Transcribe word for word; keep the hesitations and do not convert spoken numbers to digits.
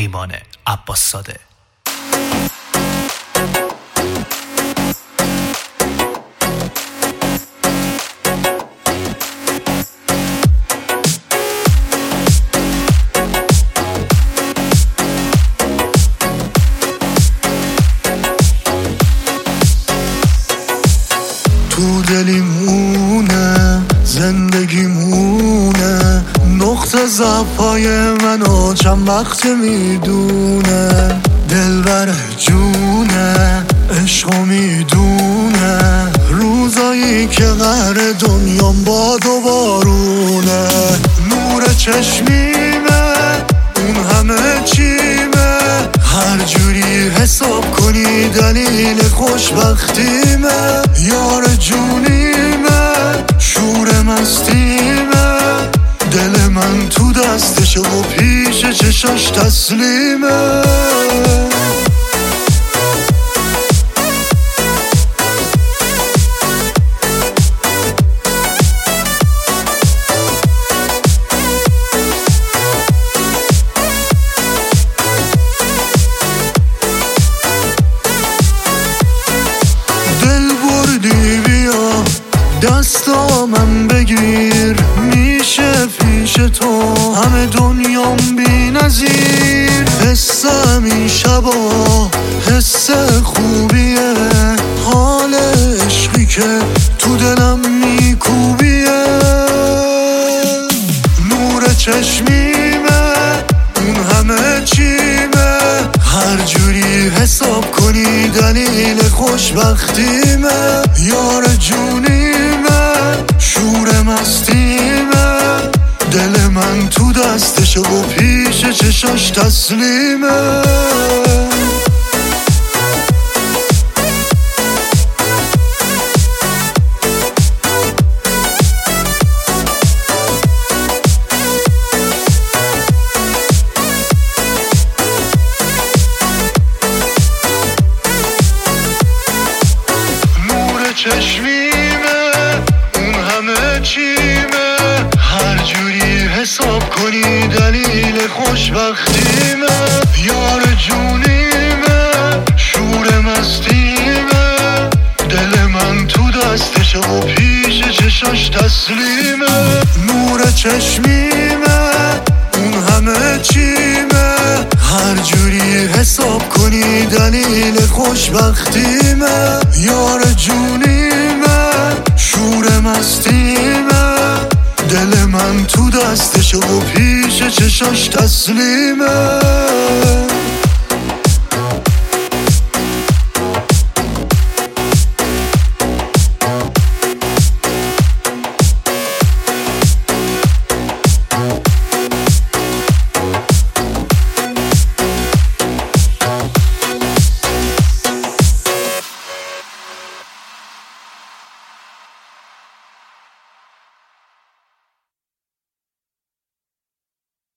پیمان عباس زاده. تو دلی مونه زندگی مونه، نقطه ضعفای منو چند وقت میدونه، دلبر جونه عشقو میدونه، روزایی که قهر دنیام باد و بارونه، نور چشمیمه اون همه چیمه، هر جوری حساب کنی دلیل خوشبختیمه، یار جونیمه شور مستیمه، دل من تو دستشه و پیش چشاش تسلیمه. دستا من بگیر میشه پیش تو همه دنیام بی نظیر، حس این شبا حس خوبیه، حال عشقی که تو دلم میکوبیه، نور چشمیمه اون همه چیمه، هر جوری حساب کنی دلیل خوشبختیمه، یار جونیمه شور مستیمه، دل من تو دستشه و پیش چشاش تسلیمه. چشمیمه اون همه چیمه، هر جوری حساب کنی دلیل خوشبختیمه، یار جونیمه شور مستیمه، دل من تو دستشه و پیش چشاش تسلیمه، نور چشمیمه اون همه چیمه، هر جوری حساب کنی دلیل خوشبختیمه، یار جونیمه شور مستیمه، دل من تو دستشه و پیش چشاش تسلیمه.